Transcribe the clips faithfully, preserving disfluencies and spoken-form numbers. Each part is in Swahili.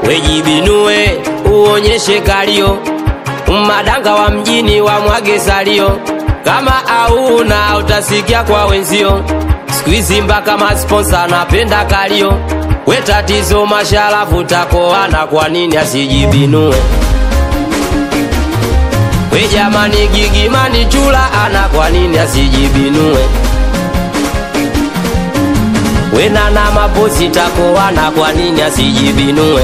wejibinue uonyeshe kalio, madanga wa mjini wa mwage salio, kama auna utasikia kwa wenzio, squeeze mpaka masponsa anapenda kalio, we tatizo masharafu takoana kwa nini asijibinue, we jamani gigimani chula ana kwa nini asijibinue, we nana maposi takoana kwa nini asijibinue,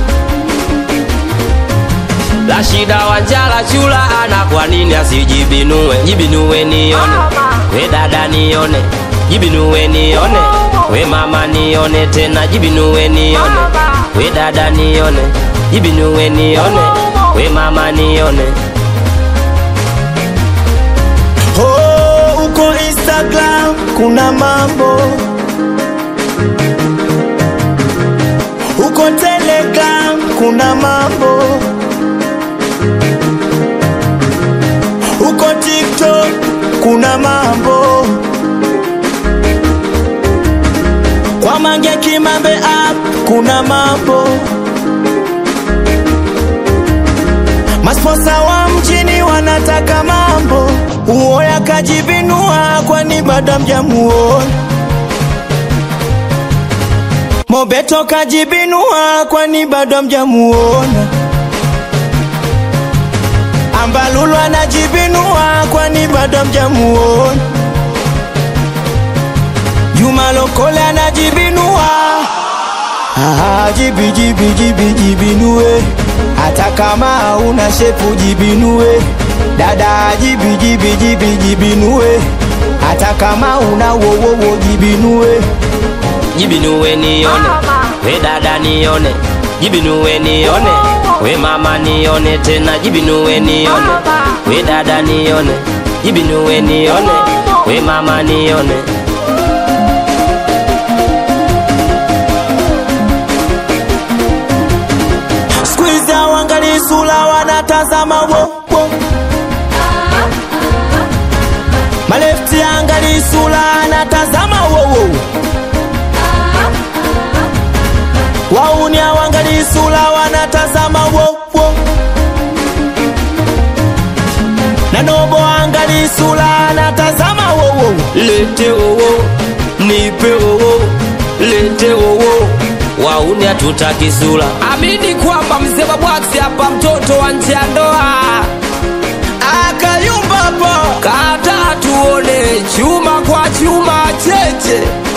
Rashida Wanjala chula ana kwa nini asijibinue, jibinue nione, we dada nione, jibinue nione, we mama nione tena, jibinue nione, we dada nione, jibinue nione, we mama nione. Oh, uko Instagram kuna mambo, uko Telegram kuna mambo, uko TikTok kuna mambo, kwa Mange Kimambe app kuna mambo, masponsa wa mjini wanataka mambo, uoya kajibinua kwani bado mjamuona, Mobeto kajibinua kwani bado mjamuona, Ambalulu anajibinua kwani bado mjamuona, Juma Lokole anajibinua, ah, jibi jibi jibi jibinue, hata kama una shepu jibinue, dada jibi jibi jibi jibinue, hata kama una wowowo jibinue, jibinue nione, we dada nione, jibinue nione, we mama nione tena, jibinue nione, we dada nione, jibinue nione, we mama nione. Squeeze ya wangali sula wanatazama wo wo, malefti angali sula anatazama wo wo, wauni wangali sula wanatazama wo wo, na nobo angali sula anatazama wo wo, lete wowo, nipe wowo, lete wowo, wauni hatutaki sula. Amini kwamba mzee Babwax hapa mtoto wa nje ya ndoa, akayumba po kata tuone chuma kwa chuma cheche.